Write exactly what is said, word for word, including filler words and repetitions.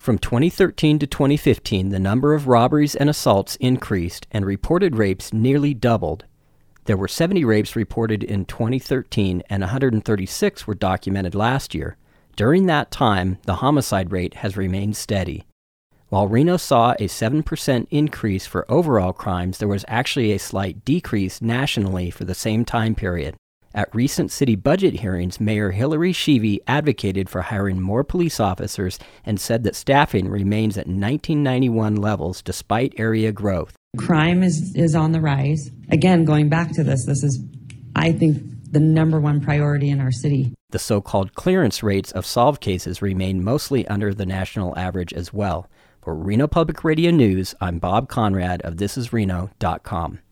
From twenty thirteen to twenty fifteen, the number of robberies and assaults increased, and reported rapes nearly doubled. There were seventy rapes reported in twenty thirteen, and one hundred thirty-six were documented last year. During that time, the homicide rate has remained steady. While Reno saw a seven percent increase for overall crimes, there was actually a slight decrease nationally for the same time period. At recent city budget hearings, Mayor Hillary Sheevey advocated for hiring more police officers and said that staffing remains at nineteen ninety-one levels despite area growth. Crime is, is on the rise. Again, going back to this, this is, I think, the number one priority in our city. The so-called clearance rates of solved cases remain mostly under the national average as well. For Reno Public Radio News, I'm Bob Conrad of this is reno dot com.